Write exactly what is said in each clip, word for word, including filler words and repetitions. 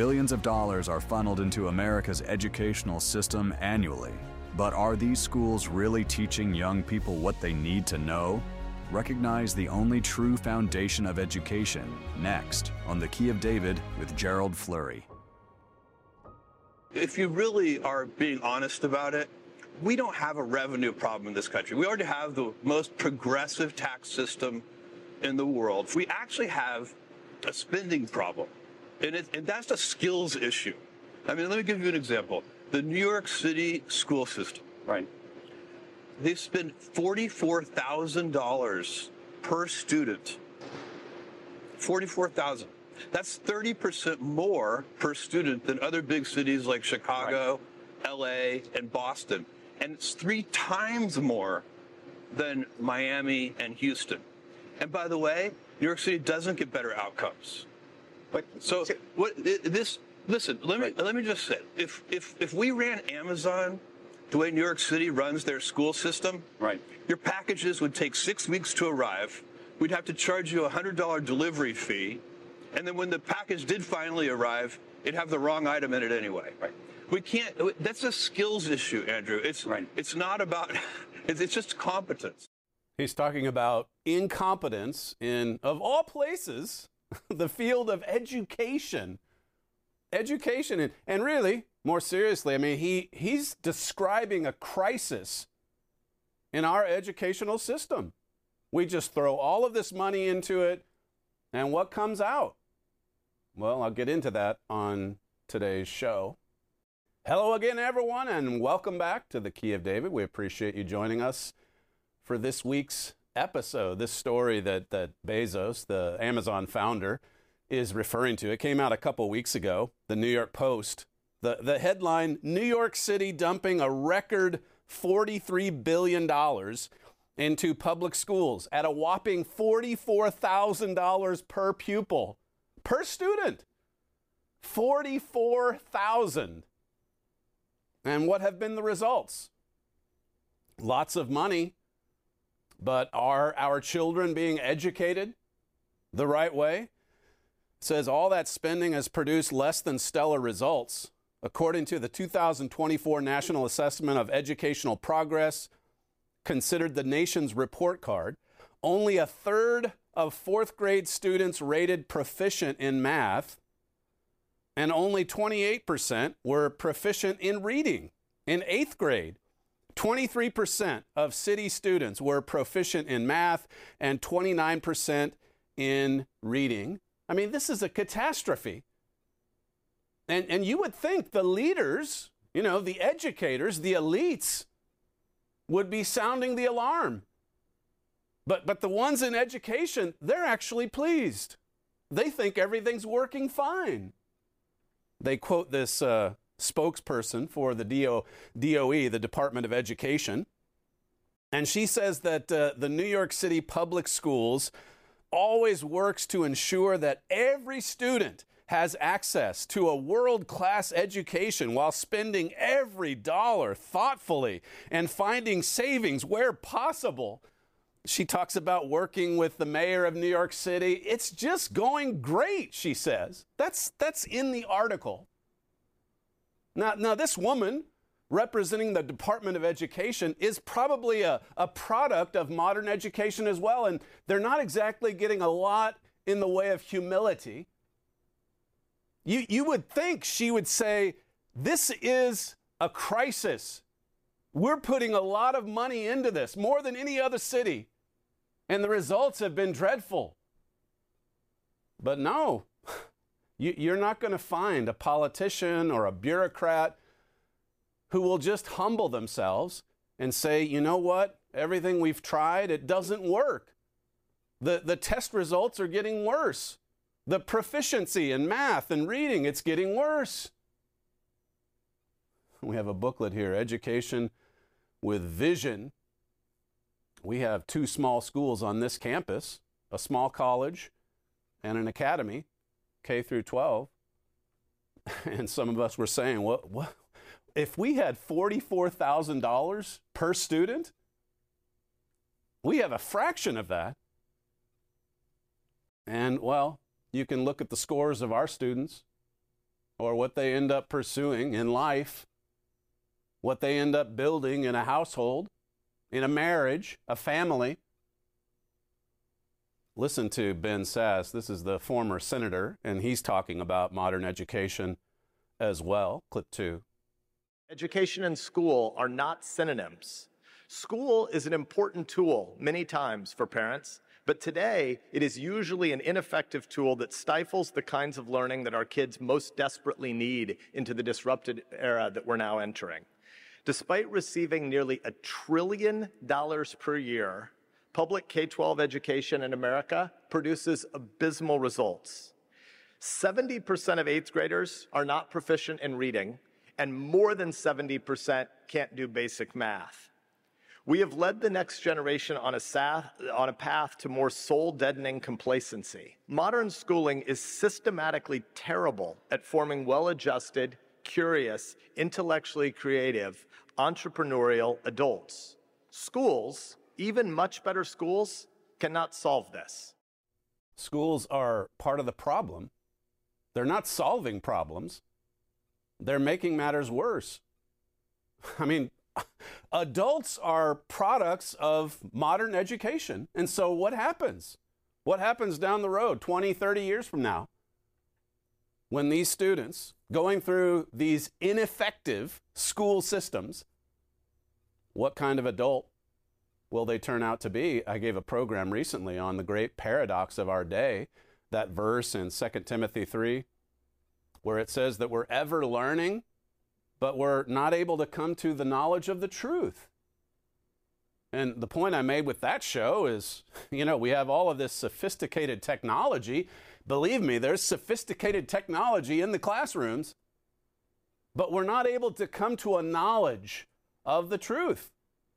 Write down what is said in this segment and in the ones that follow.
Billions of dollars are funneled into America's educational system annually. But are these schools really teaching young people what they need to know? Recognize the only true foundation of education next on The Key of David with Gerald Flurry. If you really are being honest about it, we don't have a revenue problem in this country. We already have the most progressive tax system in the world. We actually have a spending problem, and, it, and that's a skills issue. I mean, let me give you an example. The New York City school system. Right. They spend forty-four thousand dollars per student. forty-four thousand dollars. That's thirty percent more per student than other big cities like Chicago, right. L A, and Boston. And it's three times more than Miami and Houston. And by the way, New York City doesn't get better outcomes. But so what this listen, let me right. let me just say, if if if we ran Amazon the way New York City runs their school system, right. your packages would take six weeks to arrive. We'd have to charge you a one hundred dollars delivery fee. And then when the package did finally arrive, it'd have the wrong item in it anyway. Right. We can't, that's a skills issue, Andrew. It's, right. it's not about, it's, it's just competence. He's talking about incompetence in, of all places, the field of education. Education. And, and really, more seriously, I mean, he, he's describing a crisis in our educational system. We just throw all of this money into it, and what comes out? Well, I'll get into that on today's show. Hello again, everyone, and welcome back to The Key of David. We appreciate you joining us for this week's episode. This story that, that Bezos, the Amazon founder, is referring to. It came out a couple weeks ago, the New York Post. The, the headline, New York City dumping a record forty-three billion dollars into public schools at a whopping forty-four thousand dollars per pupil, per student. forty-four thousand dollars. And what have been the results? Lots of money, but are our children being educated the right way? It says all that spending has produced less than stellar results. According to the two thousand twenty-four National Assessment of Educational Progress, considered the nation's report card, only a third of fourth grade students rated proficient in math, and only twenty-eight percent were proficient in reading. In eighth grade, twenty-three percent of city students were proficient in math and twenty-nine percent in reading. I mean, this is a catastrophe. And, and you would think the leaders, you know, the educators, the elites, would be sounding the alarm. But but the ones in education, they're actually pleased. They think everything's working fine. They quote this uh, spokesperson for the D O E, the Department of Education, and she says that uh, the New York City public schools always works to ensure that every student has access to a world-class education while spending every dollar thoughtfully and finding savings where possible. She talks about working with the mayor of New York City. It's just going great, she says. That's, that's in the article. Now, now, this woman representing the Department of Education is probably a, a product of modern education as well, and they're not exactly getting a lot in the way of humility. You, you would think she would say, this is a crisis. We're putting a lot of money into this, more than any other city, and the results have been dreadful. But no, you, you're not going to find a politician or a bureaucrat who will just humble themselves and say, you know what, everything we've tried, it doesn't work. The, the test results are getting worse. The proficiency in math and reading, it's getting worse. We have a booklet here, Education with Vision. We have two small schools on this campus, a small college and an academy, K through twelve. And some of us were saying, what, what? If we had forty-four thousand dollars per student, we have a fraction of that. And, well, you can look at the scores of our students or what they end up pursuing in life, what they end up building in a household, in a marriage, a family. Listen to Ben Sasse. This is the former senator, and he's talking about modern education as well. Clip two. Education and school are not synonyms. School is an important tool many times for parents, but today it is usually an ineffective tool that stifles the kinds of learning that our kids most desperately need into the disrupted era that we're now entering. Despite receiving nearly a trillion dollars per year, public K twelve education in America produces abysmal results. seventy percent of eighth graders are not proficient in reading, and more than seventy percent can't do basic math. We have led the next generation on a, sa- on a path to more soul-deadening complacency. Modern schooling is systematically terrible at forming well-adjusted, curious, intellectually creative, entrepreneurial adults. Schools, even much better schools, cannot solve this. Schools are part of the problem. They're not solving problems. They're making matters worse. I mean, adults are products of modern education. And so what happens? What happens down the road, twenty, thirty years from now, when these students going through these ineffective school systems, what kind of adult will they turn out to be? I gave a program recently on the great paradox of our day, that verse in Second Timothy three, where it says that we're ever learning, but we're not able to come to the knowledge of the truth. And the point I made with that show is, you know, we have all of this sophisticated technology. Believe me, there's sophisticated technology in the classrooms, but we're not able to come to a knowledge of the truth.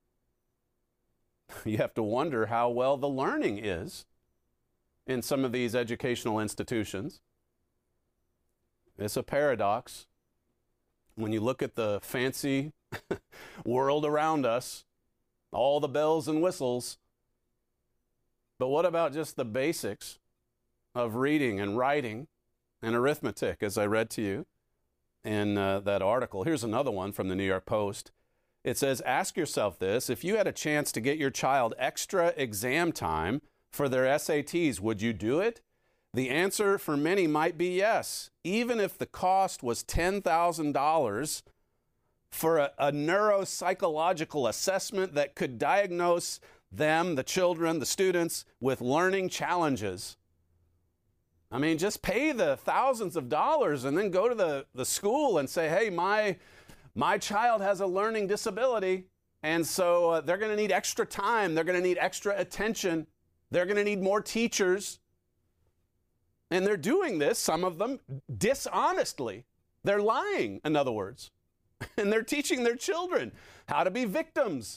You have to wonder how well the learning is in some of these educational institutions. It's a paradox. When you look at the fancy world around us, all the bells and whistles, but what about just the basics of reading and writing and arithmetic, as I read to you in uh, that article? Here's another one from the New York Post. It says, ask yourself this: if you had a chance to get your child extra exam time for their S A Ts, would you do it? The answer for many might be yes, even if the cost was ten thousand dollars for a, a neuropsychological assessment that could diagnose them, the children, the students, with learning challenges. I mean, just pay the thousands of dollars and then go to the, the school and say, hey, my, my child has a learning disability, and so uh, they're going to need extra time. They're going to need extra attention. They're going to need more teachers. And they're doing this, some of them, dishonestly. They're lying, in other words. And they're teaching their children how to be victims.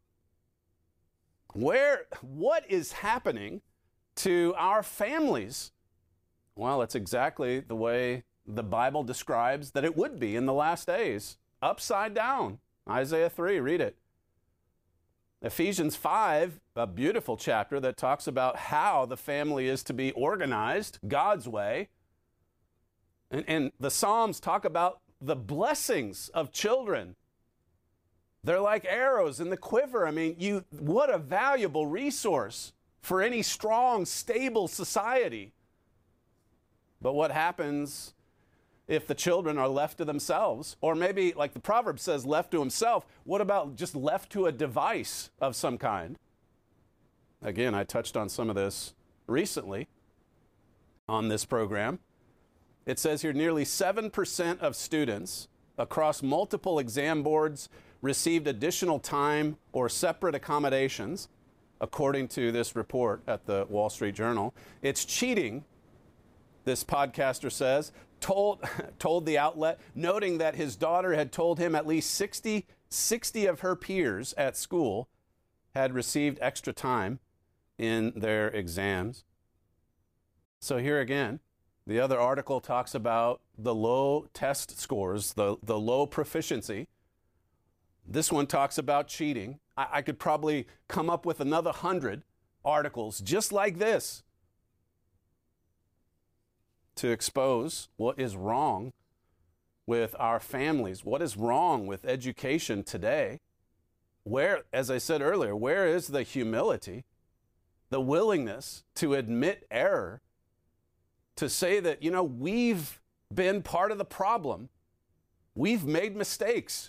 Where, what is happening to our families? Well, it's exactly the way the Bible describes that it would be in the last days. Upside down. Isaiah three, read it. Ephesians five, a beautiful chapter that talks about how the family is to be organized God's way. And, and the Psalms talk about the blessings of children. They're like arrows in the quiver. I mean, you, what a valuable resource for any strong, stable society. But what happens if the children are left to themselves? Or maybe, like the proverb says, left to himself. What about just left to a device of some kind? Again, I touched on some of this recently on this program. It says here nearly seven percent of students across multiple exam boards received additional time or separate accommodations, according to this report at the Wall Street Journal. It's cheating, this podcaster says, told, told the outlet, noting that his daughter had told him at least sixty, sixty of her peers at school had received extra time in their exams. So here again, the other article talks about the low test scores, the, the low proficiency. This one talks about cheating. I, I could probably come up with another hundred articles just like this to expose what is wrong with our families? What is wrong with education today? Where, as I said earlier, where is the humility, the willingness to admit error, to say that, you know, we've been part of the problem. We've made mistakes.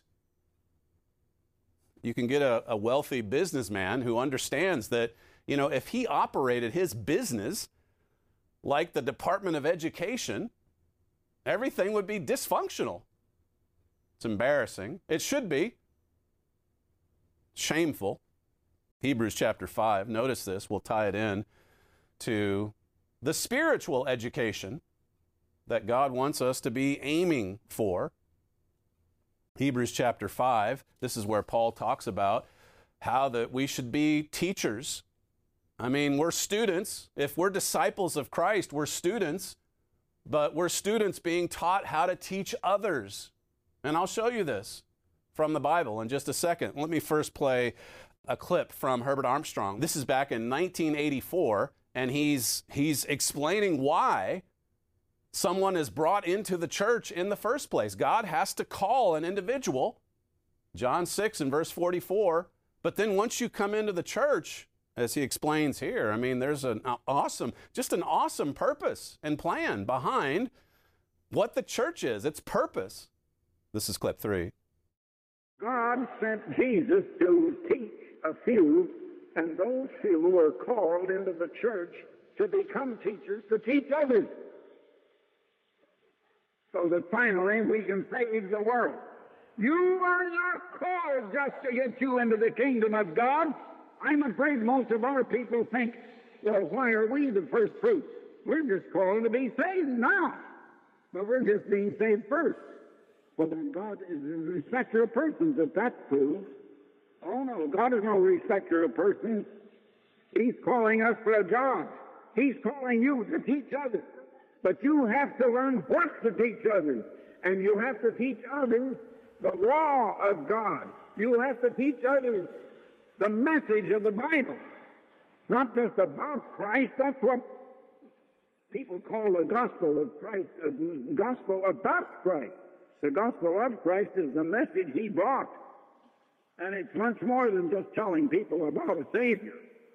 You can get a, a wealthy businessman who understands that, you know, if he operated his business like the Department of Education, everything would be dysfunctional. It's embarrassing. It should be. Shameful. Hebrews chapter five, notice this, we'll tie it in to the spiritual education that God wants us to be aiming for. Hebrews chapter five, this is where Paul talks about how that we should be teachers. I mean, we're students. If we're disciples of Christ, we're students, but we're students being taught how to teach others. And I'll show you this from the Bible in just a second. Let me first play a clip from Herbert Armstrong. This is back in nineteen eighty-four, and he's he's explaining why someone is brought into the church in the first place. God has to call an individual, John six and verse forty-four, but then once you come into the church, as he explains here, I mean, there's an awesome, just an awesome purpose and plan behind what the church is, its purpose. This is clip three. God sent Jesus to teach a few, and those few were called into the church to become teachers to teach others, so that finally we can save the world. You are not called just to get you into the kingdom of God. I'm afraid most of our people think, well, why are we the first fruits? We're just called to be saved now, but we're just being saved first. Well, then God is a respecter of persons, if that's true. Oh, no, God is no respecter of persons. He's calling us for a job. He's calling you to teach others. But you have to learn what to teach others. And you have to teach others the law of God. You have to teach others the message of the Bible. Not just about Christ. That's what people call the gospel of Christ, the gospel about Christ. The gospel of Christ is the message he brought. And it's much more than just telling people about a Savior.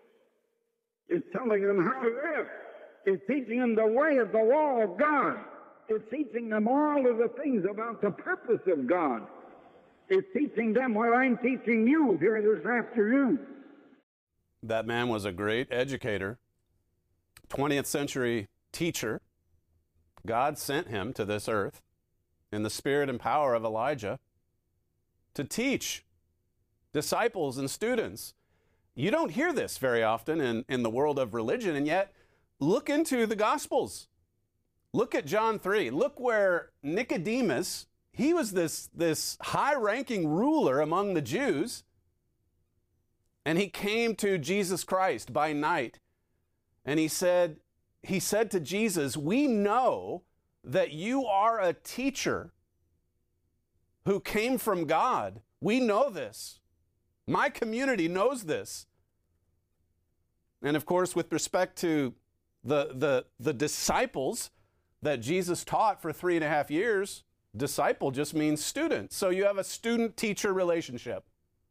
It's telling them how to live. It's teaching them the way of the law of God. It's teaching them all of the things about the purpose of God. It's teaching them what I'm teaching you here this afternoon. That man was a great educator, twentieth century teacher. God sent him to this earth in the spirit and power of Elijah to teach disciples and students. You don't hear this very often in, in the world of religion, and yet look into the Gospels. Look at John three. Look where Nicodemus, he was this, this high-ranking ruler among the Jews, and he came to Jesus Christ by night, and he said, he said to Jesus, we know that you are a teacher who came from God. We know this. My community knows this. And of course, with respect to the, the, the disciples that Jesus taught for three and a half years, disciple just means student. So you have a student-teacher relationship.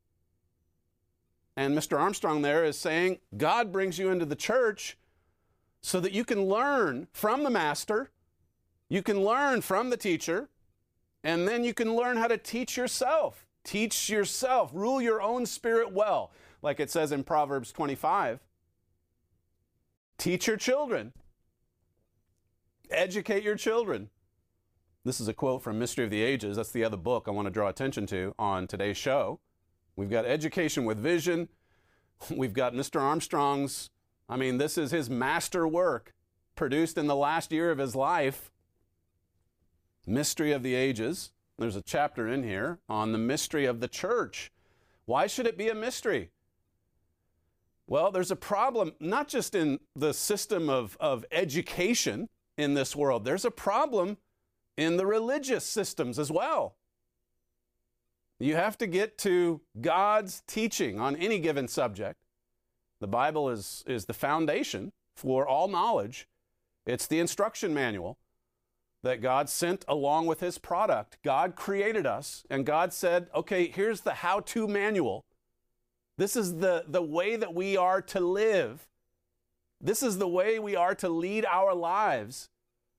And Mister Armstrong there is saying, God brings you into the church so that you can learn from the master, you can learn from the teacher, and then you can learn how to teach yourself. Teach yourself. Rule your own spirit well, like it says in Proverbs twenty-five. Teach your children. Educate your children. This is a quote from Mystery of the Ages. That's the other book I want to draw attention to on today's show. We've got Education with Vision. We've got Mister Armstrong's, I mean, this is his master work, produced in the last year of his life. Mystery of the Ages. There's a chapter in here on the mystery of the church. Why should it be a mystery? Well, there's a problem, not just in the system of, of education in this world. There's a problem in the religious systems as well. You have to get to God's teaching on any given subject. The Bible is, is the foundation for all knowledge. It's the instruction manual that God sent along with his product. God created us, and God said, okay, here's the how-to manual. This is the, the way that we are to live. This is the way we are to lead our lives.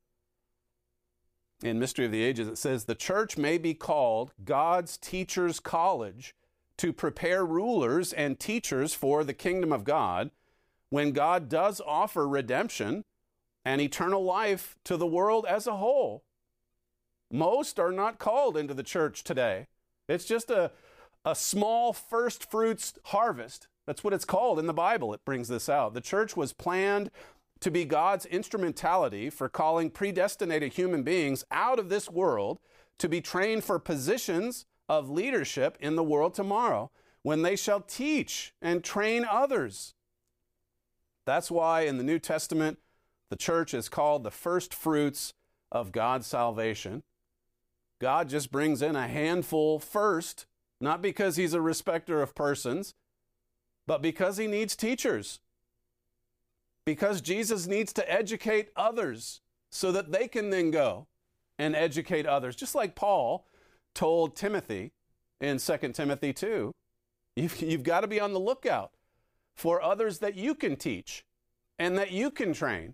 In Mystery of the Ages, it says, the church may be called God's teacher's college to prepare rulers and teachers for the kingdom of God when God does offer redemption and eternal life to the world as a whole. Most are not called into the church today. It's just a, a small first fruits harvest. That's what it's called in the Bible. It brings this out. The church was planned to be God's instrumentality for calling predestinated human beings out of this world to be trained for positions of leadership in the world tomorrow, when they shall teach and train others. That's why in the New Testament, the church is called the first fruits of God's salvation. God just brings in a handful first, not because he's a respecter of persons, but because he needs teachers. Because Jesus needs to educate others so that they can then go and educate others. Just like Paul told Timothy in Second Timothy two, you've, you've got to be on the lookout for others that you can teach and that you can train.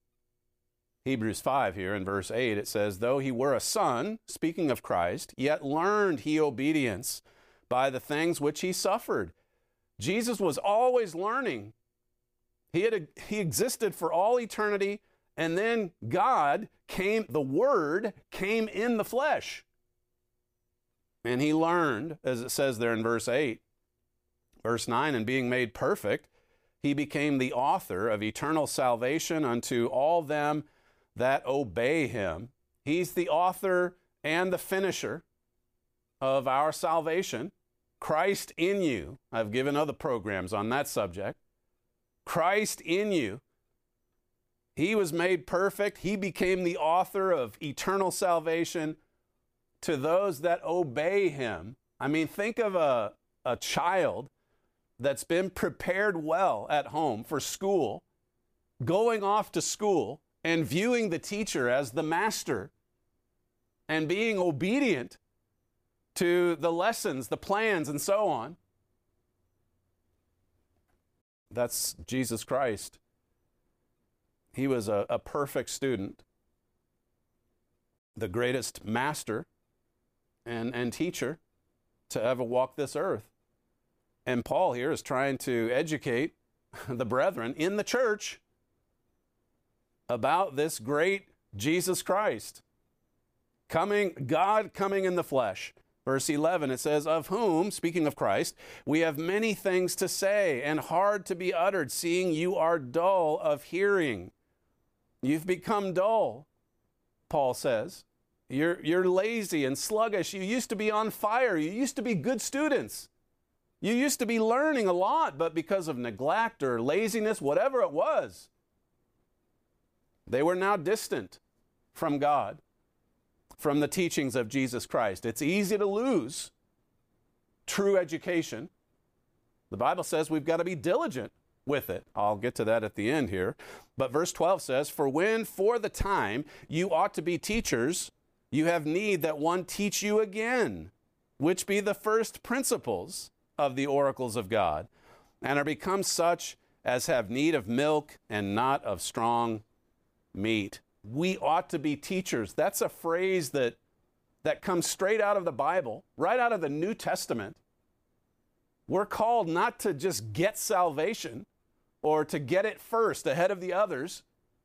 Hebrews five here in verse eight, it says, though he were a son, speaking of Christ, yet learned he obedience by the things which he suffered. Jesus was always learning. He had a, he existed for all eternity, and then God came, the Word came in the flesh. And he learned, as it says there in verse eight, verse nine, and being made perfect, he became the author of eternal salvation unto all them that obey him. He's the author and the finisher of our salvation. Christ in you. I've given other programs on that subject. Christ in you. He was made perfect. He became the author of eternal salvation to those that obey him. I mean, think of a, a child that's been prepared well at home for school, going off to school and viewing the teacher as the master and being obedient to the lessons, the plans, and so on. That's Jesus Christ. He was a, a perfect student, the greatest master and, and teacher to ever walk this earth. And Paul here is trying to educate the brethren in the church about this great Jesus Christ, coming, God coming in the flesh. Verse eleven, it says, of whom, speaking of Christ, we have many things to say and hard to be uttered, seeing you are dull of hearing. You've become dull, Paul says. You're, you're lazy and sluggish. You used to be on fire. You used to be good students. You used to be learning a lot, but because of neglect or laziness, whatever it was, they were now distant from God, from the teachings of Jesus Christ. It's easy to lose true education. The Bible says we've got to be diligent with it. I'll get to that at the end here. But verse twelve says, for when for the time you ought to be teachers, you have need that one teach you again, which be the first principles of the oracles of God, and are become such as have need of milk and not of strong meat. We ought to be teachers. That's a phrase that, that comes straight out of the Bible, right out of the New Testament. We're called not to just get salvation or to get it first ahead of the others.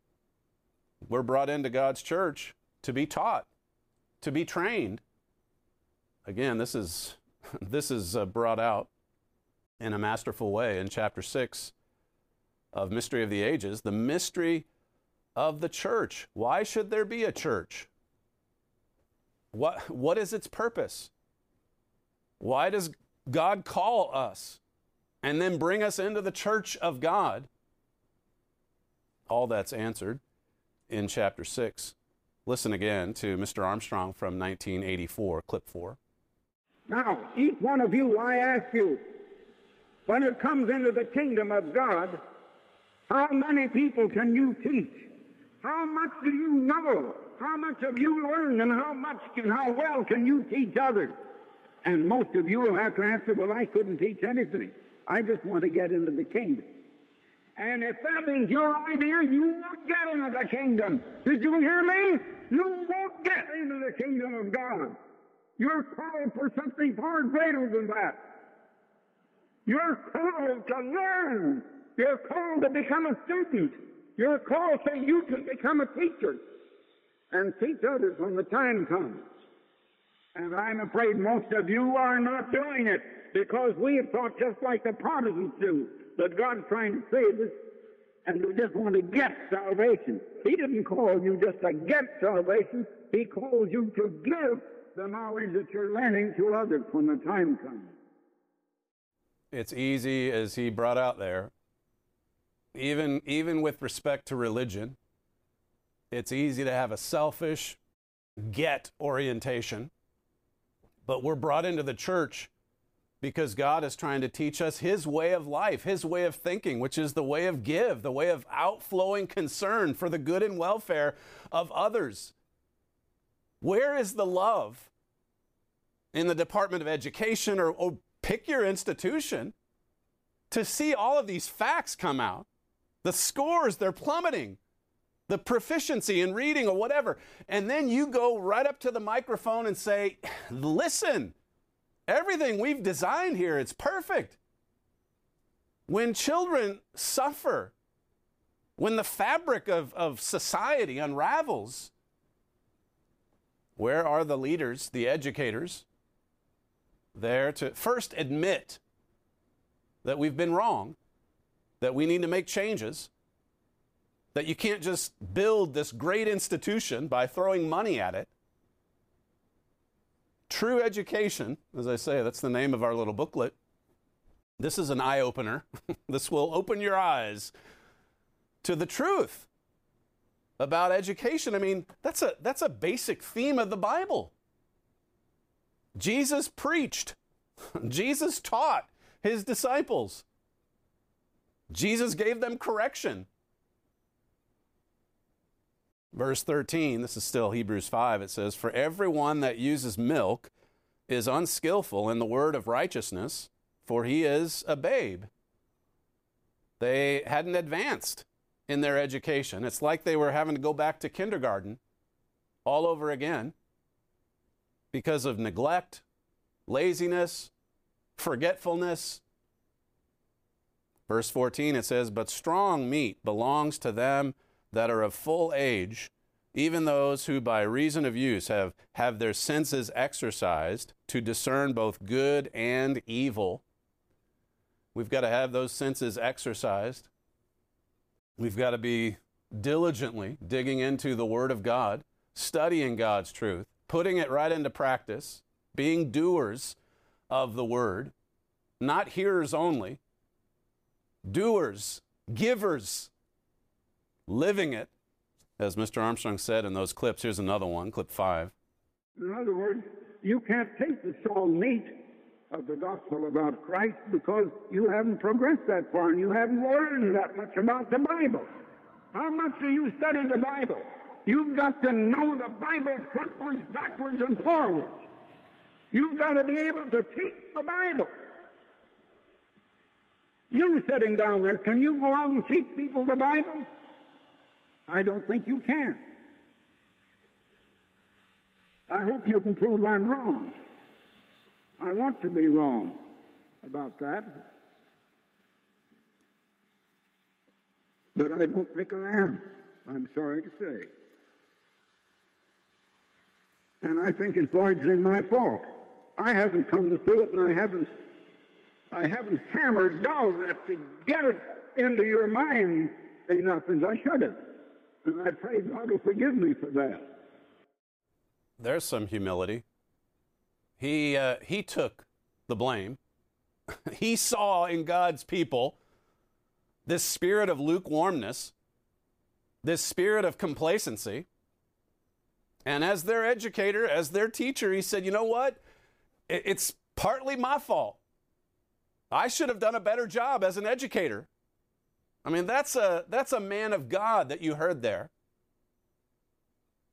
We're brought into God's church to be taught, to be trained. Again, this is, this is uh, brought out in a masterful way in chapter six of Mystery of the Ages, the mystery of the church. Why should there be a church? What, what is its purpose? Why does God call us and then bring us into the church of God? All that's answered in chapter six. Listen again to Mister Armstrong from nineteen eighty-four, clip four. Now, each one of you, I ask you, when it comes into the kingdom of God, how many people can you teach? How much do you know How much have you learned, and how much and how well can you teach others? And most of you will have to answer, well, I couldn't teach anything. I just want to get into the kingdom. And if that is your idea, you won't get into the kingdom. Did you hear me? You won't get into the kingdom of God. You're called for something far greater than that. You're called to learn. You're called to become a student. You're called so you can become a teacher and teach others when the time comes. And I'm afraid most of you are not doing it because we have thought just like the Protestants do, that God's trying to save us and we just want to get salvation. He didn't call you just to get salvation. He calls you to give the knowledge that you're learning to others when the time comes. It's easy, as he brought out there, even, even with respect to religion, it's easy to have a selfish get orientation. But we're brought into the church because God is trying to teach us his way of life, his way of thinking, which is the way of give, the way of outflowing concern for the good and welfare of others. Where is the love in the Department of Education, or, or pick your institution, to see all of these facts come out? The scores, they're plummeting. The proficiency in reading or whatever. And then you go right up to the microphone and say, listen, everything we've designed here, it's perfect. When children suffer, when the fabric of, of society unravels, where are the leaders, the educators, there to first admit that we've been wrong, that we need to make changes, that you can't just build this great institution by throwing money at it? True education, as I say, that's the name of our little booklet. This is an eye-opener. This will open your eyes to the truth about education. I mean, that's a, that's a basic theme of the Bible. Jesus preached. Jesus taught his disciples. Jesus gave them correction. Verse thirteen, this is still Hebrews five, it says, "For everyone that uses milk is unskillful in the word of righteousness, for he is a babe." They hadn't advanced in their education. It's like they were having to go back to kindergarten all over again because of neglect, laziness, forgetfulness. Verse fourteen, it says, "But strong meat belongs to them that are of full age, even those who by reason of use have, have their senses exercised to discern both good and evil." We've got to have those senses exercised. We've got to be diligently digging into the Word of God, studying God's truth, putting it right into practice, being doers of the Word, not hearers only, doers, givers, living it, as Mister Armstrong said in those clips. Here's another one, clip five. In other words, you can't take the strong meat of the gospel about Christ because you haven't progressed that far and you haven't learned that much about the Bible. How much do you study the Bible? You've got to know the Bible frontwards, backwards, and forwards. You've got to be able to teach the Bible. You sitting down there, can you go out and teach people the Bible? I don't think you can. I hope you can prove I'm wrong. I want to be wrong about that. But I don't think I am. I'm sorry to say. And I think it's largely my fault. I haven't come to see it, and I haven't I haven't hammered down that to get it into your mind enough as I should have. And I pray God will forgive me for that. There's some humility. He, uh, he took the blame. He saw in God's people this spirit of lukewarmness, this spirit of complacency. And as their educator, as their teacher, he said, you know what? It's partly my fault. I should have done a better job as an educator. I mean, that's a, that's a man of God that you heard there.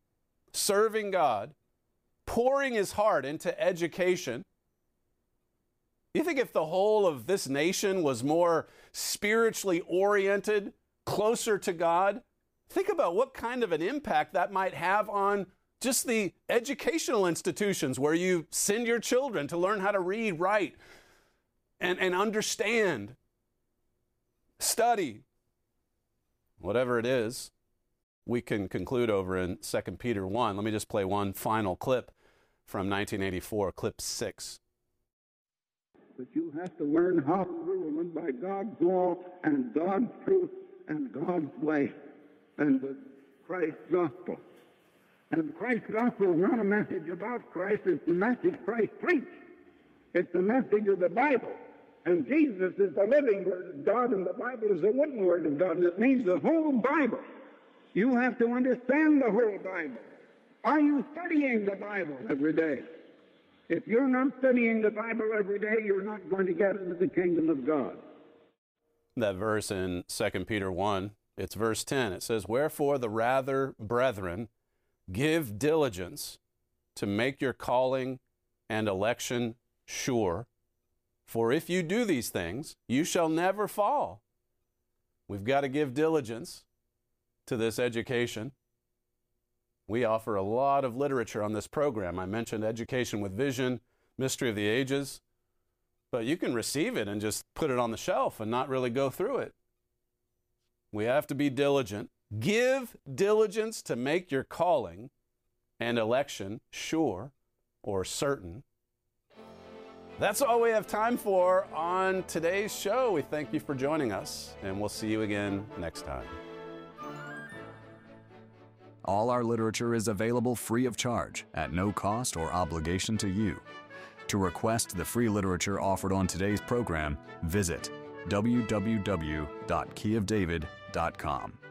serving God, pouring his heart into education. You think if the whole of this nation was more spiritually oriented, closer to God, think about what kind of an impact that might have on just the educational institutions where you send your children to learn how to read, write, and, and understand, study, whatever it is. We can conclude over in Second Peter one. Let me just play one final clip from nineteen eighty-four, clip six. But you have to learn how to rule and by God's law and God's truth and God's way and with Christ's gospel. And Christ's gospel is not a message about Christ, it's the message Christ preached. It's the message of the Bible. And Jesus is the living Word of God, and the Bible is the living Word of God. It means the whole Bible. You have to understand the whole Bible. Are you studying the Bible every day? If you're not studying the Bible every day, you're not going to get into the kingdom of God. That verse in Second Peter one, it's verse ten. It says, "Wherefore the rather, brethren, give diligence to make your calling and election sure. For if you do these things, you shall never fall." We've got to give diligence to this education. We offer a lot of literature on this program. I mentioned Education with Vision, Mystery of the Ages, but you can receive it and just put it on the shelf and not really go through it. We have to be diligent. Give diligence to make your calling and election sure or certain. That's all we have time for on today's show. We thank you for joining us, and we'll see you again next time. All our literature is available free of charge, at no cost or obligation to you. To request the free literature offered on today's program, visit w w w dot key of david dot com.